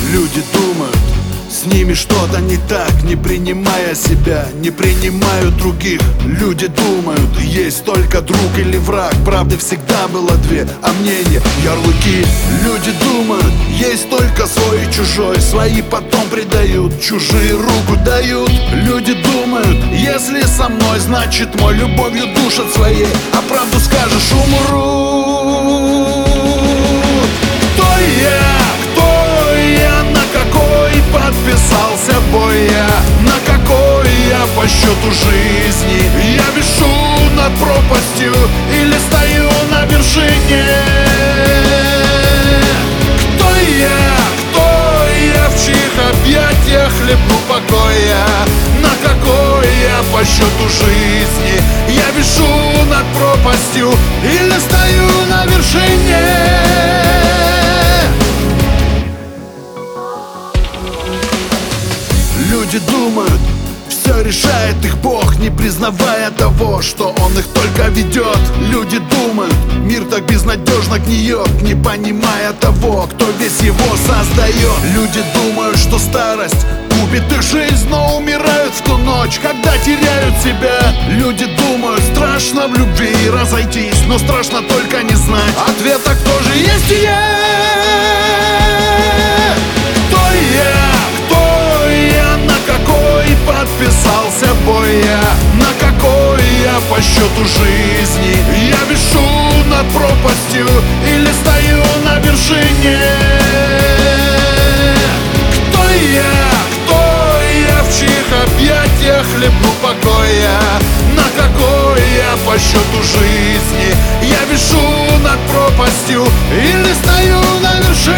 Люди думают, с ними что-то не так, не принимая себя, не принимают других. Люди думают, есть только друг или враг, правды всегда было две, а мнения ярлыки. Люди думают, есть только свой и чужой, свои потом предают, чужие руку дают. Люди думают, если со мной, значит мой любовью душат своей, а правду скажешь — умру. Кто я, на какой подписался бой я, на какой я по счету жизни? Я вишу над пропастью или стою на вершине? Кто я, в чьих объятиях хлебну покоя? На какой я по счету жизни? Я вишу над пропастью или стою на вершине? Люди думают, все решает их Бог, не признавая того, что Он их только ведет. Люди думают, мир так безнадежно гниет, не понимая того, кто весь его создает. Люди думают, что старость купит их жизнь, но умирают в ту ночь, когда теряют себя. Люди думают, страшно в любви разойтись, но страшно только не знать ответа, кто же есть я. Подписался бой я, на какой я по счету жизни? Я вишу над пропастью или стою на вершине? Кто я, в чьих объятиях хлебну покоя? На какой я по счету жизни? Я вишу над пропастью или стою на вершине?